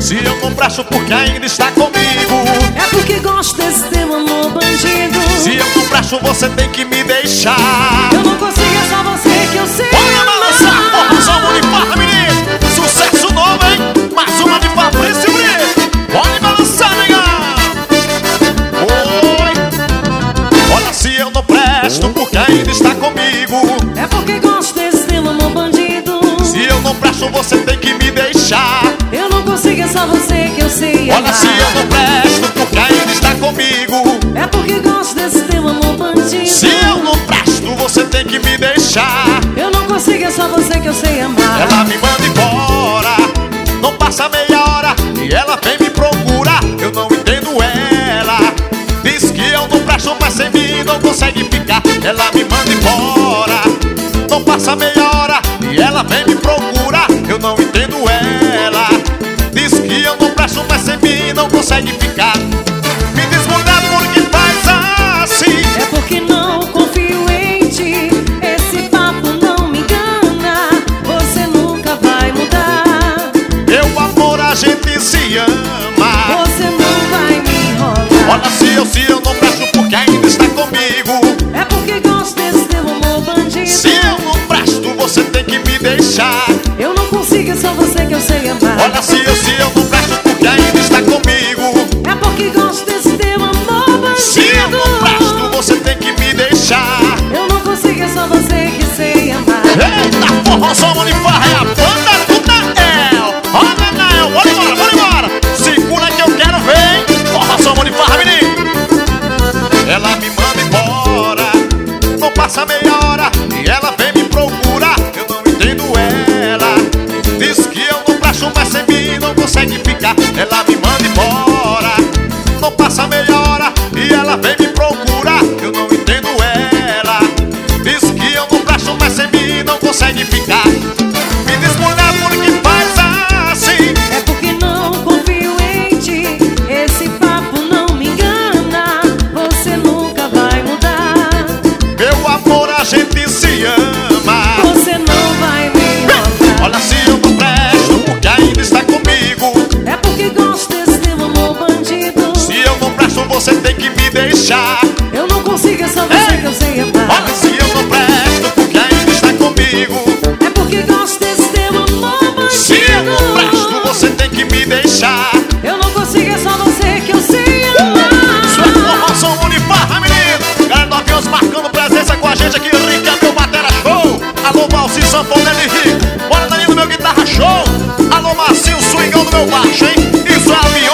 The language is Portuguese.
Se eu não presto porque ainda está comigo, é porque gosto desse teu amor bandido. se eu não presto você tem que me deixar. Eu não consigo, é só você que eu sei Bora amar. balançar, porra, só uma de farra, menino. Sucesso novo, hein? Mais uma de Fabrício Brito. Bora balançar, negão. Oi. Olha, se eu não presto porque ainda está comigo, É porque gosto desse teu amor bandido. se eu não presto você tem que me deixar. Eu não consigo, é só você que eu sei amar. Olha, se eu não presto porque ainda está comigo, É porque gosto desse teu amor bandido. se eu não presto você tem que me deixar. Eu não consigo, é só você que eu sei amar. Ela me manda embora, não passa meia hora e ela vem me procurar. Eu não entendo ela, diz que eu não presto, mas sem mim não consegue ficar. Ela me manda embora, não passa meia hora e ela vem me procurar. Eu não entendo ela, diz que eu não presto, mas sem mim não consegue ficar. Me diz, mulher, por que faz assim? É porque não confio em ti. Esse papo não me engana. Você nunca vai mudar. Meu amor, a gente se ama. Você não vai me enrolar. Olha, se eu não presto porque ainda está comigo, É porque gosto desse teu amor bandido. se eu não presto você tem que me deixar. Eu não consigo, é só você que eu sei amar. Olha, se eu não presto porque ainda está comigo, É porque gosto desse teu amor bandido. se eu não presto você tem que me deixar. Eu não consigo, é só você que sei amar. Eita porra, só uma de farra, é a banda do Nael. Olha, Nael, bora embora, bora embora. Segura que eu quero ver, hein? Porra, só uma de farra, menino. Ela me manda embora, não passa meia hora e ela vem me procurar. Eu não entendo ela, diz que eu não presto, mas sem mim não consegue ficar. Ela me manda embora, não passa meia hora e ela vem me procurar. Eu não entendo ela, diz que eu não presto, mas sem mim não consegue ficar. Me diz, mulher, por que faz assim? É porque não confio em ti. Esse papo não me engana. Você nunca vai mudar. Meu amor, a gente se ama. Você não vai me enrolar. Olha, se eu não presto porque ainda está comigo, É porque gosto desse teu amor bandido. se eu não presto você tem que me deixar. Eu não consigo, é só você que eu sei amar. Olha, se eu não presto porque ainda está comigo, É porque gosto desse teu amor bandido. se eu não presto você tem que me deixar. Eu não consigo, é só você que eu sei amar. Isso é formação unifarra, menino. Galera do Aviões marcando presença com a gente aqui. Rica, meu batera show. Alô, Valci, sanfoneiro e Rico. Bora, Danilo, meu guitarra show. Alô, Marcinho, swingão do meu baixo, hein? Isso é Aviões.